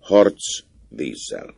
Harc vízzel.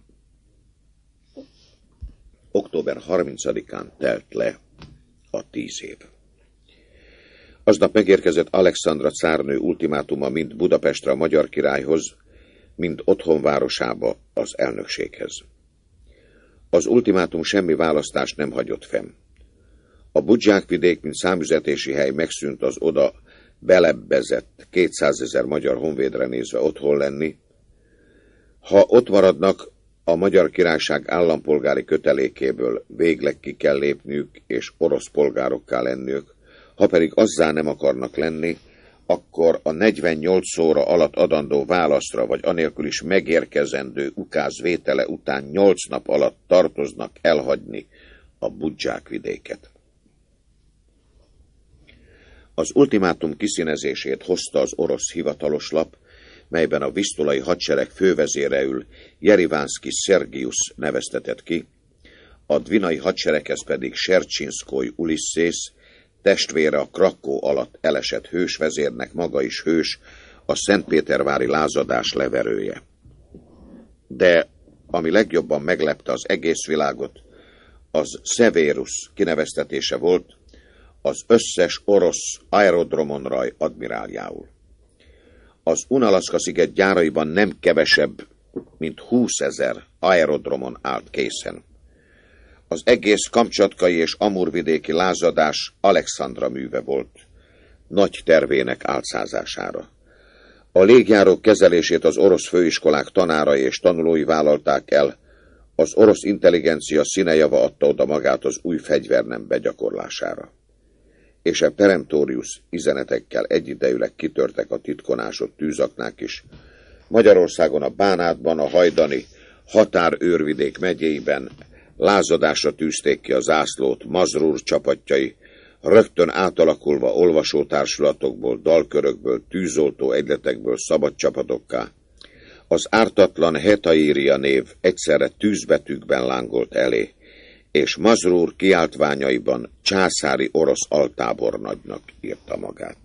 Október 30-án telt le a 10 év. Aznap megérkezett Alexandra cárnő ultimátuma mind Budapestre a magyar királyhoz, mind otthonvárosába az elnökséghez. Az ultimátum semmi választást nem hagyott fenn. A Budzsák-vidék, mint számüzetési hely megszűnt az oda belebbezett 200 000 magyar honvédre nézve otthon lenni. Ha ott maradnak, a Magyar Királyság állampolgári kötelékéből végleg ki kell lépniük, és orosz polgárokká lenniük, ha pedig azzá nem akarnak lenni, akkor a 48 óra alatt adandó válaszra, vagy anélkül is megérkezendő ukáz vétele után 8 nap alatt tartoznak elhagyni a Budzsák-vidéket. Az ultimátum kiszínezését hozta az orosz hivatalos lap, melyben a visztolai hadsereg fővezéreül Jerivánszky Szergiusz neveztetett ki, a dvinai hadsereghez pedig Sercsinszkói Ulisszész, testvére a Krakó alatt elesett hősvezérnek, maga is hős, a szentpétervári lázadás leverője. De ami legjobban meglepte az egész világot, az Severus kineveztetése volt, az összes orosz aerodromon raj admiráljául. Az Unalaszka-sziget gyáraiban nem kevesebb, mint 20 000 aerodromon állt készen. Az egész kamcsatkai és amurvidéki lázadás Alexandra műve volt, nagy tervének álcázására. A légjárók kezelését az orosz főiskolák tanárai és tanulói vállalták el, az orosz intelligencia színejava adta oda magát az új fegyvernem begyakorlására. És a peremptorius üzenetekkel egyidejűleg kitörtek a titkonásott tűzaknák is. Magyarországon a Bánátban, a hajdani határőrvidék megyéiben lázadásra tűzték ki a zászlót Mazrur csapatjai, rögtön átalakulva olvasótársulatokból, dalkörökből, tűzoltó egyletekből szabad csapatokká. Az ártatlan Hetaíria név egyszerre tűzbetűkben lángolt elé, és Mazrur kiáltványaiban császári orosz altábornagynak írta magát.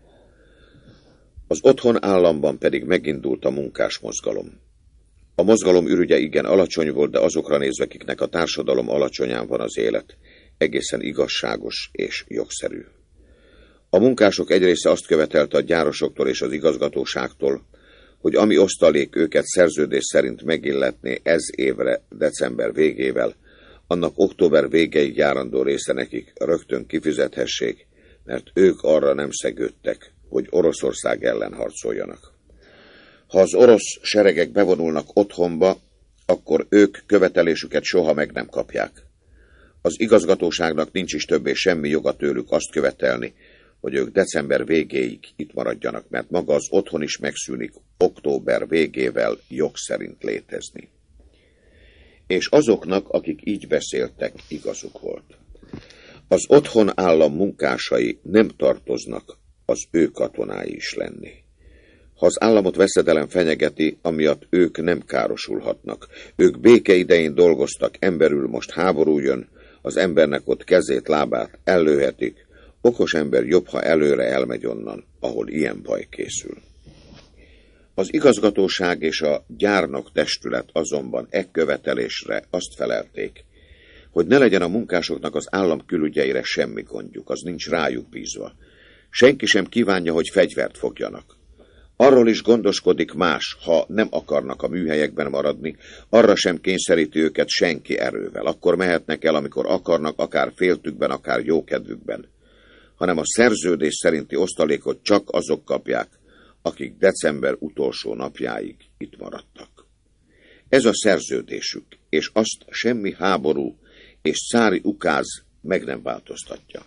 Az otthon államban pedig megindult a munkásmozgalom. A mozgalom ürügye igen alacsony volt, de azokra nézve, akiknek a társadalom alacsonyán van az élet, egészen igazságos és jogszerű. A munkások egy része azt követelte a gyárosoktól és az igazgatóságtól, hogy ami osztalék őket szerződés szerint megilletné ez évre, december végével, annak október végéig járandó része nekik rögtön kifizethessék, mert ők arra nem szegődtek, hogy Oroszország ellen harcoljanak. Ha az orosz seregek bevonulnak otthonba, akkor ők követelésüket soha meg nem kapják. Az igazgatóságnak nincs is többé semmi joga tőlük azt követelni, hogy ők december végéig itt maradjanak, mert maga az otthon is megszűnik október végével jog szerint létezni. És azoknak, akik így beszéltek, igazuk volt. Az otthon állam munkásai nem tartoznak az ő katonái is lenni. Ha az államot veszedelem fenyegeti, amiatt ők nem károsulhatnak. Ők béke idején dolgoztak, emberül most háború jön, az embernek ott kezét, lábát ellőhetik. Okos ember jobb, ha előre elmegy onnan, ahol ilyen baj készül. Az igazgatóság és a gyárnok testület azonban követelésre azt felelték, hogy ne legyen a munkásoknak az állam külügyeire semmi gondjuk, az nincs rájuk bízva. Senki sem kívánja, hogy fegyvert fogjanak. Arról is gondoskodik más, ha nem akarnak a műhelyekben maradni, arra sem kényszeríti őket senki erővel. Akkor mehetnek el, amikor akarnak, akár féltükben, akár jókedvükben. Hanem a szerződés szerinti osztalékot csak azok kapják, akik december utolsó napjáig itt maradtak. Ez a szerződésük, és azt semmi háború és cári ukáz meg nem változtatja.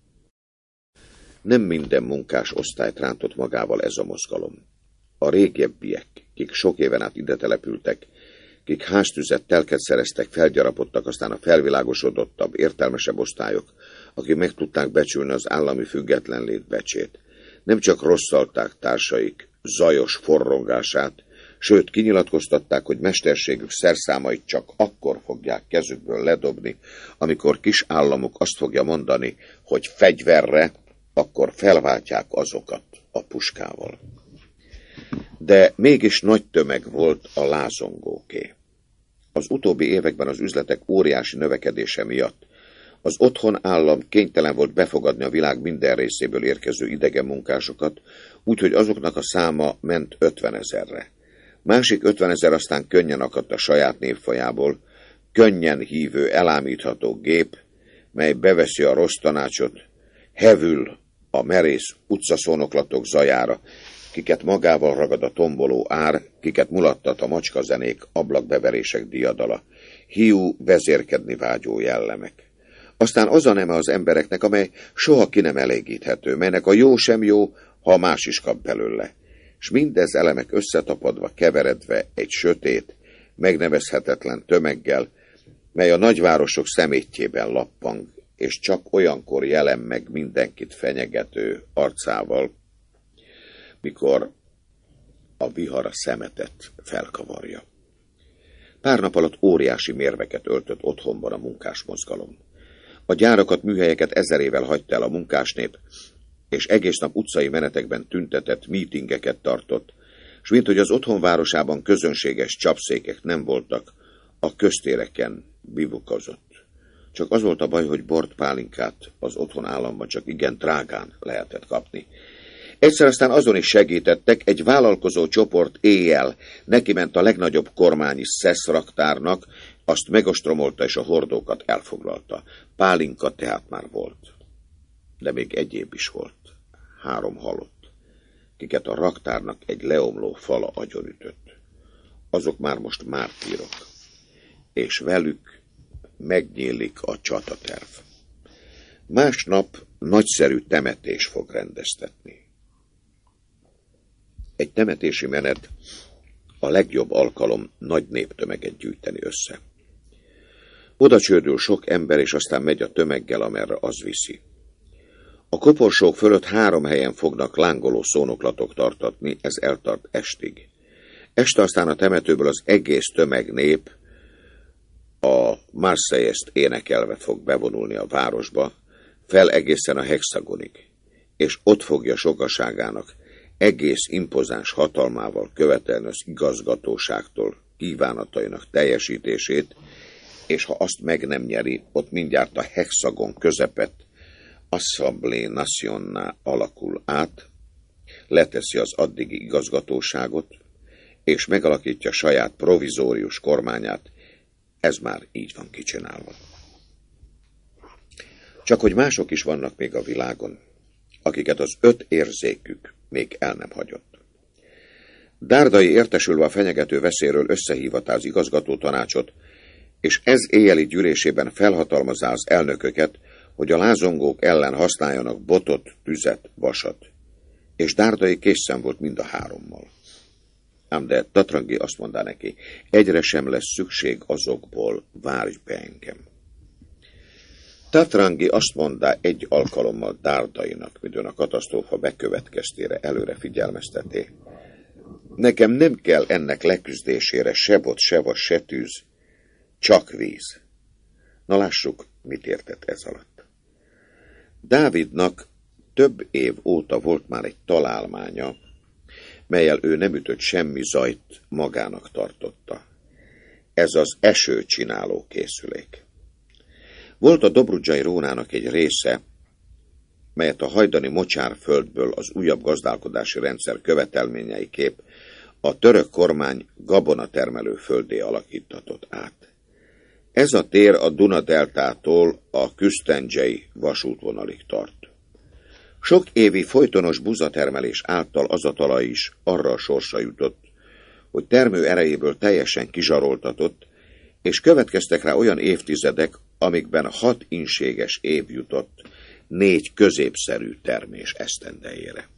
Nem minden munkás osztályt rántott magával ez a mozgalom. A régebbiek, kik sok éven át ide települtek, kik háztüzet, telket szereztek, felgyarapodtak, aztán a felvilágosodottabb, értelmesebb osztályok, akik meg tudták becsülni az állami függetlenlét becsét. Nem csak rosszalták társaik zajos forrongását, sőt kinyilatkoztatták, hogy mesterségük szerszámait csak akkor fogják kezükből ledobni, amikor kis államuk azt fogja mondani, hogy fegyverre, akkor felváltják azokat a puskával. De mégis nagy tömeg volt a lázongóké. Az utóbbi években az üzletek óriási növekedése miatt az otthon állam kénytelen volt befogadni a világ minden részéből érkező idegen munkásokat, úgyhogy azoknak a száma ment 50 000-re. Másik 50 000 aztán könnyen akadt a saját népfajából, könnyen hívő, elámítható gép, mely beveszi a rossz tanácsot, hevül a merész utcaszónoklatok zajára, kiket magával ragad a tomboló ár, kiket mulattat a macskazenék, ablakbeverések diadala, hiú, vezérkedni vágyó jellemek. Aztán az a neme az embereknek, amely soha ki nem elégíthető, melynek a jó sem jó, ha más is kap belőle. S mindez elemek összetapadva, keveredve egy sötét, megnevezhetetlen tömeggel, mely a nagyvárosok szemétjében lappang, és csak olyankor jelen meg mindenkit fenyegető arcával, mikor a vihar a szemetet felkavarja. Pár nap alatt óriási mérveket öltött otthonban a munkásmozgalom. A gyárakat, műhelyeket 1000 évvel hagyta el a munkásnép, és egész nap utcai menetekben tüntetett, mítingeket tartott, s mint hogy az otthonvárosában közönséges csapszékek nem voltak, a köztéreken bivukozott. Csak az volt a baj, hogy bort, pálinkát az otthon államban csak igen drágán lehetett kapni. Egyszer aztán azon is segítettek, egy vállalkozó csoport éjjel nekiment a legnagyobb kormányi szeszraktárnak, azt megostromolta és a hordókat elfoglalta. Pálinka tehát már volt. De még egyéb is volt. 3 halott, kiket a raktárnak egy leomló fala agyonütött. Azok már most mártírok, és velük megnyílik a csataterv. Másnap nagyszerű temetés fog rendeztetni. Egy temetési menet a legjobb alkalom nagy néptömeget gyűjteni össze. Oda csődül sok ember, és aztán megy a tömeggel, amerre az viszi. A koporsók fölött 3 helyen fognak lángoló szónoklatok tartatni, ez eltart estig. Este aztán a temetőből az egész tömegnép a Marseillaist énekelve fog bevonulni a városba, fel egészen a Hexagonig, és ott fogja sokaságának egész impozáns hatalmával követelni az igazgatóságtól kívánatainak teljesítését, és ha azt meg nem nyeri, ott mindjárt a Hexagon közepett Assemblée Nationale alakul át, leteszi az addigi igazgatóságot, és megalakítja saját provizórius kormányát, ez már így van kicsinálva. Csak hogy mások is vannak még a világon, akiket az 5 érzékük még el nem hagyott. Dárdai értesülve a fenyegető veszélyről összehívatta az igazgató tanácsot, és ez éjjeli gyűlésében felhatalmazza az elnököket, hogy a lázongók ellen használjanak botot, tüzet, vasat. És Dárdai készen volt mind a 3-mal. Ám de Tatrangi azt mondta neki, egyre sem lesz szükség azokból, várj be engem. Tatrangi azt mondta egy alkalommal Dárdainak, midőn a katasztrófa bekövetkeztére előre figyelmezteté. Nekem nem kell ennek leküzdésére se bot, se vas, se tűz, csak víz. Na lássuk, mit értett ez alatt. Dávidnak több év óta volt már egy találmánya, mellyel ő nem ütött semmi zajt, magának tartotta. Ez az esőcsináló készülék. Volt a Dobrudzsai Rónának egy része, melyet a hajdani mocsárföldből az újabb gazdálkodási rendszer követelményeiképp a török kormány gabonatermelő földé alakítatott át. Ez a tér a Duna-deltától a Küsztendzsei vasútvonalig tart. Sok évi folytonos buzatermelés által az a talaj is arra a sorsa jutott, hogy termő erejéből teljesen kizsaroltatott, és következtek rá olyan évtizedek, amikben 6 inséges év jutott 4 középszerű termés esztendejére.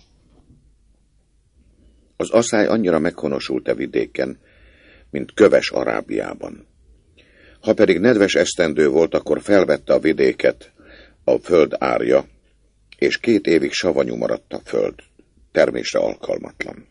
Az aszály annyira meghonosult a vidéken, mint köves Arábiában. Ha pedig nedves esztendő volt, akkor felvette a vidéket a föld árja, és 2 évig savanyú maradt a föld, termésre alkalmatlan.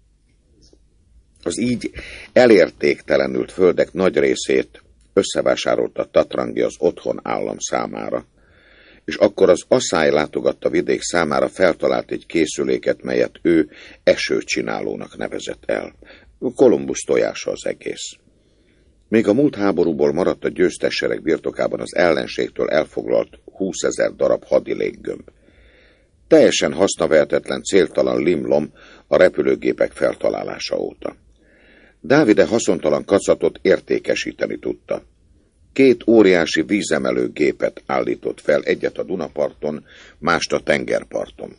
Az így elértéktelenült földek nagy részét összevásárolta Tatrangi az otthon állam számára, és akkor az Asszály látogatta vidék számára feltalált egy készüléket, melyet ő esőcsinálónak nevezett el. Kolumbusz tojása az egész. Még a múlt háborúból maradt a győztes sereg birtokában az ellenségtől elfoglalt 20 000 darab hadi léggömb. Teljesen hasznavehetetlen, céltalan limlom a repülőgépek feltalálása óta. Dávid haszontalan kacatot értékesíteni tudta. 2 óriási vízemelő gépet állított fel, egyet a Dunaparton, mást a tengerparton.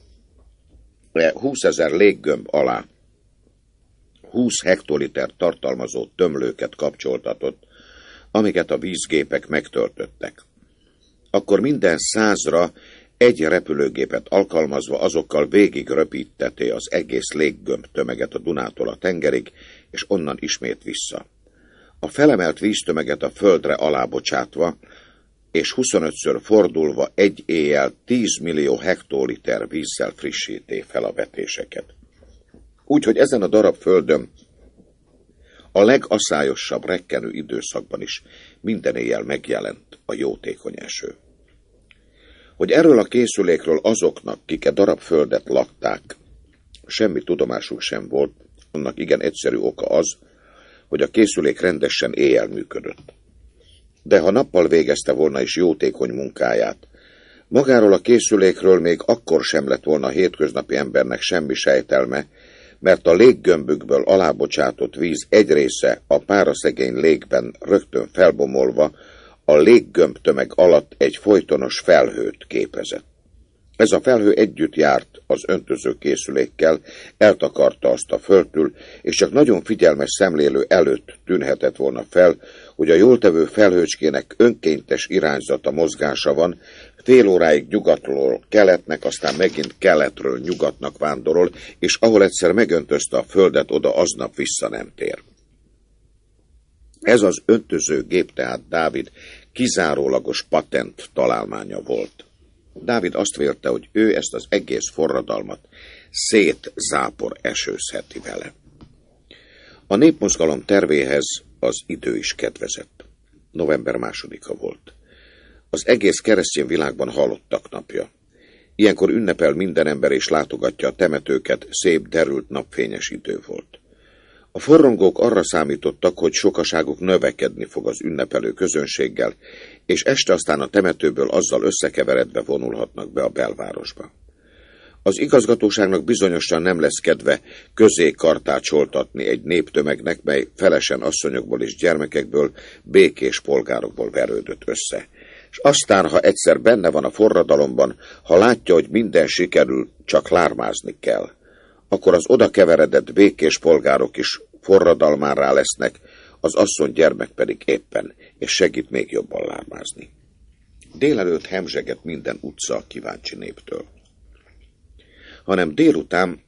20 000 léggömb alá 20 hektoliter tartalmazó tömlőket kapcsoltatott, amiket a vízgépek megtöltöttek. Akkor minden 100-ra egy repülőgépet alkalmazva azokkal végig röpítette az egész léggömb tömeget a Dunától a tengerig, és onnan ismét vissza. A felemelt víztömeget a földre alábocsátva, és 25-ször fordulva egy éjjel 10 millió hektoliter vízzel frissíté fel a vetéseket. Úgyhogy ezen a darab földön a legasszályosabb rekkenő időszakban is minden éjjel megjelent a jótékony eső. Hogy erről a készülékről azoknak, kik a darab földet lakták, semmi tudomásuk sem volt, annak igen egyszerű oka az, hogy a készülék rendesen éjjel működött. De ha nappal végezte volna is jótékony munkáját, magáról a készülékről még akkor sem lett volna a hétköznapi embernek semmi sejtelme, mert a léggömbükből alábocsátott víz egy része a páraszegény légben rögtön felbomolva a léggömb tömeg alatt egy folytonos felhőt képezett. Ez a felhő együtt járt az öntöző készülékkel, eltakarta azt a földtől, és csak nagyon figyelmes szemlélő előtt tűnhetett volna fel, hogy a jóltevő felhőcskének önkéntes irányzata, mozgása van, fél óráig nyugatról keletnek, aztán megint keletről nyugatnak vándorol, és ahol egyszer megöntözte a földet, oda aznap vissza nem tér. Ez az öntöző gép tehát Dávid kizárólagos patent találmánya volt. Dávid azt vélte, hogy ő ezt az egész forradalmat szétzápor esőzheti vele. A népmozgalom tervéhez az idő is kedvezett. November 2-a volt. Az egész keresztény világban halottak napja. Ilyenkor ünnepel minden ember és látogatja a temetőket, szép, derült, napfényes idő volt. A forrongók arra számítottak, hogy sokaságuk növekedni fog az ünnepelő közönséggel, és este aztán a temetőből azzal összekeveredve vonulhatnak be a belvárosba. Az igazgatóságnak bizonyosan nem lesz kedve közé kartácsoltatni egy néptömegnek, mely felesen asszonyokból és gyermekekből, békés polgárokból verődött össze. És aztán, ha egyszer benne van a forradalomban, ha látja, hogy minden sikerül, csak lármázni kell, akkor az oda keveredett békés polgárok is forradalmárrá lesznek, az asszony gyermek pedig éppen, és segít még jobban lármázni. Délelőtt hemzseget minden utca a kíváncsi néptől. Hanem délután,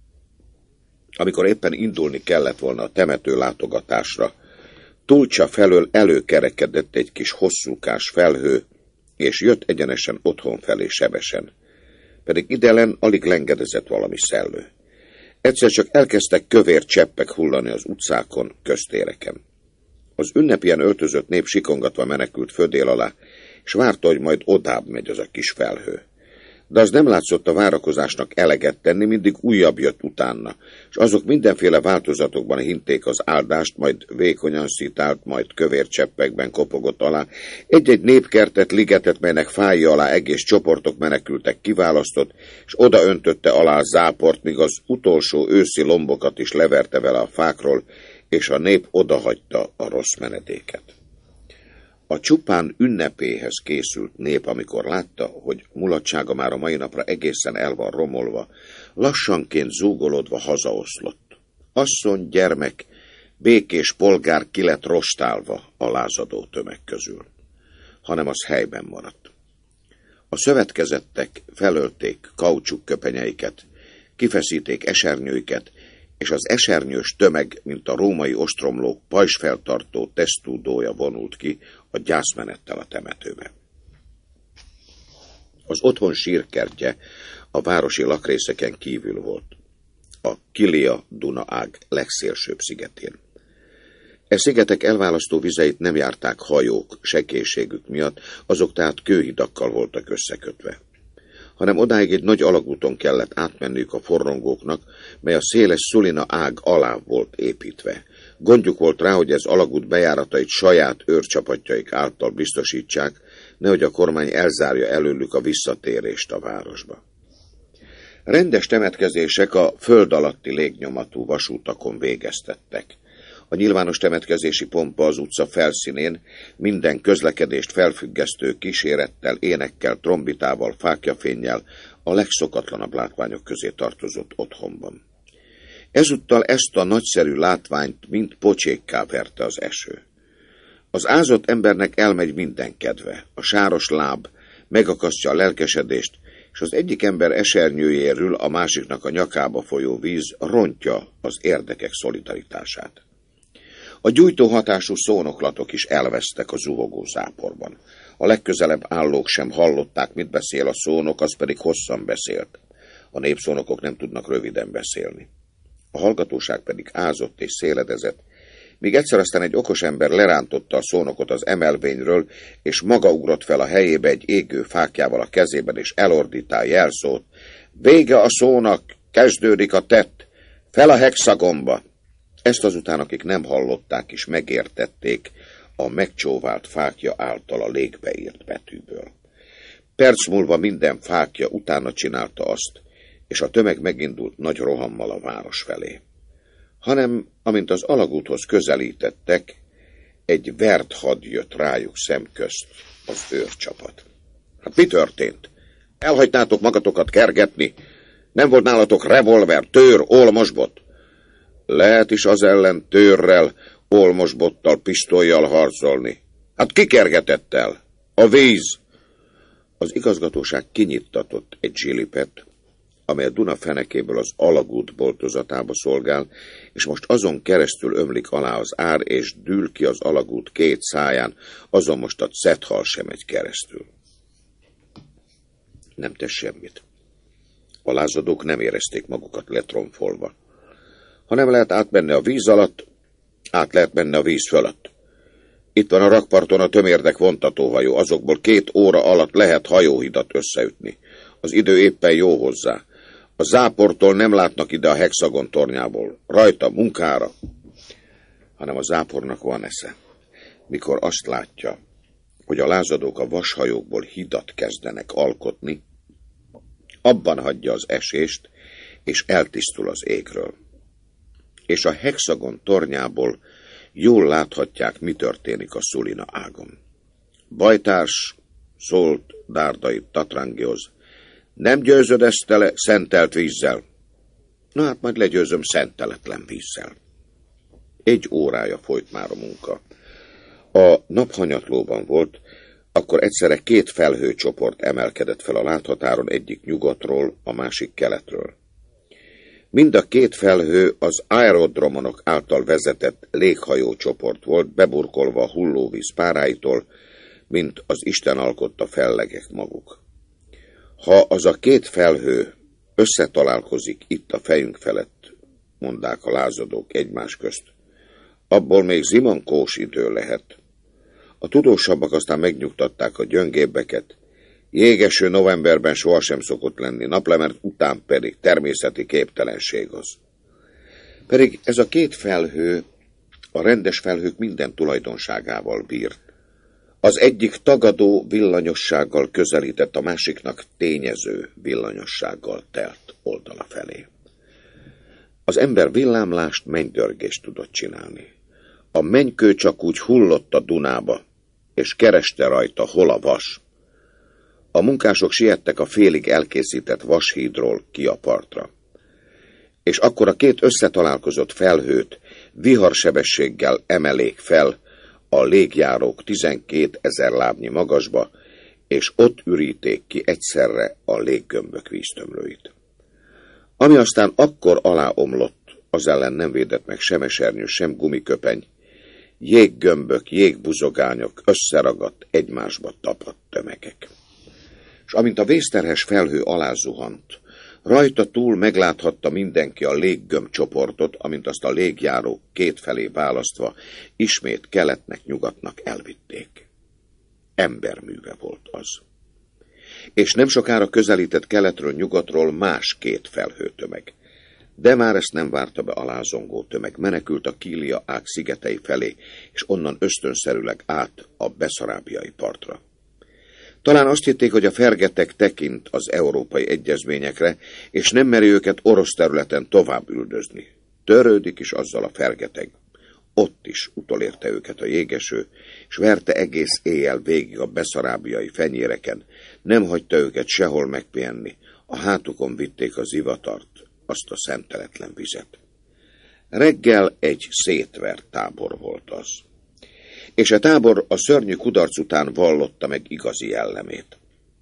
amikor éppen indulni kellett volna a temető látogatásra, Tulcsa felől előkerekedett egy kis hosszúkás felhő, és jött egyenesen otthon felé sebesen. Pedig idelen alig lengedezett valami szellő. Egyszer csak elkezdtek kövér cseppek hullani az utcákon, köztéreken. Az ünnepien öltözött nép sikongatva menekült földél alá, és várta, hogy majd odább megy az a kis felhő. De az nem látszott a várakozásnak eleget tenni, mindig újabb jött utána, és azok mindenféle változatokban hinték az áldást, majd vékonyan szitált, majd kövér cseppekben kopogott alá. Egy-egy népkertet, ligetet, melynek fái alá egész csoportok menekültek, kiválasztott, és oda öntötte alá a záport, míg az utolsó őszi lombokat is leverte vele a fákról, és a nép odahagyta a rossz menedéket. A csupán ünnepéhez készült nép, amikor látta, hogy mulatsága már a mai napra egészen el van romolva, lassanként zúgolódva hazaoszlott. Asszony, gyermek, békés polgár ki lett rostálva a lázadó tömeg közül, hanem az helyben maradt. A szövetkezettek felölték kaucsuk köpenyeiket, kifeszíték esernyőiket, és az esernyős tömeg, mint a római ostromlók pajzsfeltartó tesztúdója vonult ki a gyászmenettel a temetőbe. Az otthon sírkertje a városi lakrészeken kívül volt, a Kilia Duna ág legszélsőbb szigetén. E szigetek elválasztó vizeit nem járták hajók sekélységük miatt, azok tehát kőhidakkal voltak összekötve, hanem odáig egy nagy alagúton kellett átmenniük a forrongóknak, mely a széles Sulina ág alá volt építve. Gondjuk volt rá, hogy ez alagút bejáratait saját őrcsapatjaik által biztosítsák, nehogy a kormány elzárja előlük a visszatérést a városba. Rendes temetkezések a föld alatti légnyomatú vasútakon végeztettek. A nyilvános temetkezési pompa az utca felszínén minden közlekedést felfüggesztő kísérettel, énekkel, trombitával, fáklyafénnyel a legszokatlanabb látványok közé tartozott otthonban. Ezúttal ezt a nagyszerű látványt mind pocsékká verte az eső. Az ázott embernek elmegy minden kedve, a sáros láb megakasztja a lelkesedést, és az egyik ember esernyőjéről a másiknak a nyakába folyó víz rontja az érdekek szolidaritását. A gyújtó hatású szónoklatok is elvesztek a zuhogó záporban. A legközelebb állók sem hallották, mit beszél a szónok, az pedig hosszan beszélt. A népszónokok nem tudnak röviden beszélni. A hallgatóság pedig ázott és széledezett, míg egyszer aztán egy okos ember lerántotta a szónokot az emelvényről, és maga ugrott fel a helyébe egy égő fáklyával a kezében, és elordítá jelszót. Vége a szónak, kezdődik a tett, fel a hexagonba! Ezt azután, akik nem hallották is, megértették a megcsóvált fákja által a légbe írt betűből. Perc múlva minden fákja utána csinálta azt, és a tömeg megindult nagy rohammal a város felé. Hanem, amint az alagúthoz közelítettek, egy vert had jött rájuk szemközt, az őrcsapat. Hát mi történt? Elhagytátok magatokat kergetni? Nem volt nálatok revolver, tőr, olmosbot? Lehet is az ellen tőrrel, olmosbottal, pisztollyal harcolni. Hát ki kergetett el? A víz! Az igazgatóság kinyittatott egy zsilipet, amely a Duna fenekéből az alagút boltozatába szolgál, és most azon keresztül ömlik alá az ár, és dől ki az alagút két száján, azon most a cethal sem megy keresztül. Nem tesz semmit. A lázadók nem érezték magukat letromfolva. Ha nem lehet átmenni a víz alatt, át lehet menni a víz fölött. Itt van a rakparton a tömérdek vontatóhajó, azokból 2 óra alatt lehet hajóhidat összeütni. Az idő éppen jó hozzá. A záportól nem látnak ide a hexagon tornyából, rajta munkára, hanem a zápornak van esze. Mikor azt látja, hogy a lázadók a vashajókból hidat kezdenek alkotni, abban hagyja az esést, és eltisztul az égről. És a hexagon tornyából jól láthatják, mi történik a Sulina ágon. Bajtárs szólt Dárdai Tatrangioz: nem győződezte szentelt vízzel? Na hát majd legyőzöm szenteletlen vízzel. 1 órája folyt már a munka. A nap hanyatlóban volt, akkor egyszerre 2 felhőcsoport emelkedett fel a láthatáron, egyik nyugatról, a másik keletről. Mind a 2 felhő az aerodromonok által vezetett léghajócsoport volt, beburkolva a hullóvíz páráitól, mint az Isten alkotta fellegek maguk. Ha az a 2 felhő összetalálkozik itt a fejünk felett, mondták a lázadók egymás közt, abból még zimankós idő lehet. A tudósabbak aztán megnyugtatták a gyöngébbeket. Jégeső novemberben sohasem szokott lenni, naplement után pedig természeti képtelenség az. Pedig ez a 2 felhő a rendes felhők minden tulajdonságával bírt. Az egyik tagadó villanyossággal közelített, a másiknak tényező villanyossággal telt oldala felé. Az ember villámlást, mennydörgést tudott csinálni. A mennykő csak úgy hullott a Dunába, és kereste rajta, hol a vas. A munkások siettek a félig elkészített vashídról ki a partra. És akkor a 2 összetalálkozott felhőt viharsebességgel emelék fel a légjárók 12 000 lábnyi magasba, és ott üríték ki egyszerre a léggömbök víztömlőit. Ami aztán akkor aláomlott, az ellen nem védett meg sem esernyő, sem gumiköpeny, jéggömbök, jégbuzogányok, összeragadt, egymásba tapadt tömegek. És amint a vészterhes felhő alázuhant, Rajta túl megláthatta mindenki a léggömbcsoportot, amint azt a légjárók kétfelé választva ismét keletnek, nyugatnak elvitték. Emberműve volt az. És nem sokára közelített keletről, nyugatról más két felhőtömeg. De már ezt nem várta be a lázongó tömeg. Menekült a Kília-ág szigetei felé, és onnan ösztönszerűleg át a beszarábiai partra. Talán azt hitték, hogy a fergeteg tekint az európai egyezményekre, és nem meri őket orosz területen tovább üldözni. Törődik is azzal a fergeteg. Ott is utolérte őket a jégeső, és verte egész éjjel végig a beszarábiai fenyéreken, nem hagyta őket sehol megpihenni, a hátukon vitték az ivatart, azt a szemteletlen vizet. Reggel egy szétvert tábor volt az. És a tábor a szörnyű kudarc után vallotta meg igazi jellemét.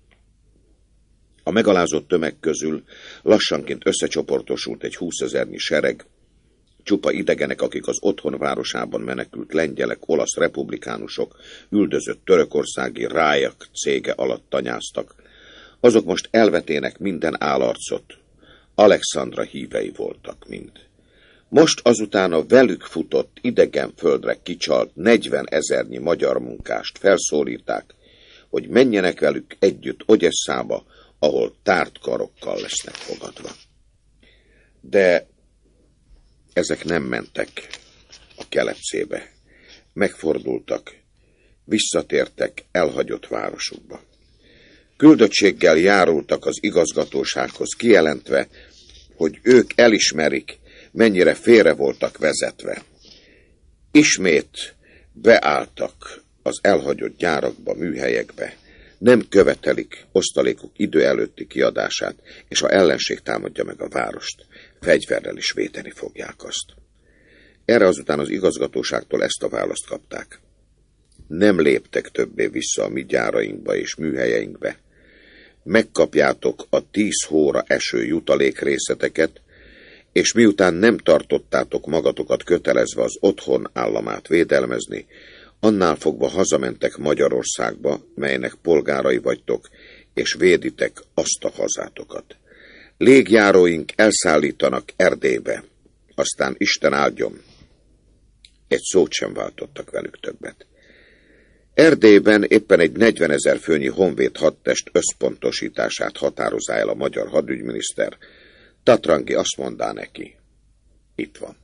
A megalázott tömeg közül lassanként összecsoportosult egy 20 000-nyi sereg, csupa idegenek, akik az otthon városában menekült lengyelek, olasz republikánusok, üldözött törökországi Rájak cége alatt tanyáztak. Azok most elvetének minden állarcot, Alexandra hívei voltak mind. Most azután a velük futott idegen földre kicsalt 40 000-nyi magyar munkást felszólíták, hogy menjenek velük együtt Ogyesszába, ahol tárt karokkal lesznek fogadva. De ezek nem mentek a kelepcébe. Megfordultak, visszatértek elhagyott városukba. Küldöttséggel járultak az igazgatósághoz, kijelentve, hogy ők elismerik, mennyire félre voltak vezetve. Ismét beálltak az elhagyott gyárakba, műhelyekbe, nem követelik osztalékuk idő előtti kiadását, és ha ellenség támadja meg a várost, fegyverrel is védeni fogják azt. Erre azután az igazgatóságtól ezt a választ kapták. Nem léptek többé vissza a mi gyárainkba és műhelyeinkbe. Megkapjátok a 10 hóra eső jutalékrészeteket, és miután nem tartottátok magatokat kötelezve az otthon államát védelmezni, annál fogva hazamentek Magyarországba, melynek polgárai vagytok, és véditek azt a hazátokat. Légjáróink elszállítanak Erdélybe, aztán Isten áldjon. Egy szót sem váltottak velük többet. Erdélyben éppen egy 40 000 főnyi honvéd hadtest összpontosítását határozza el a magyar hadügyminiszter. Tatrangi azt mondá neki, itt van.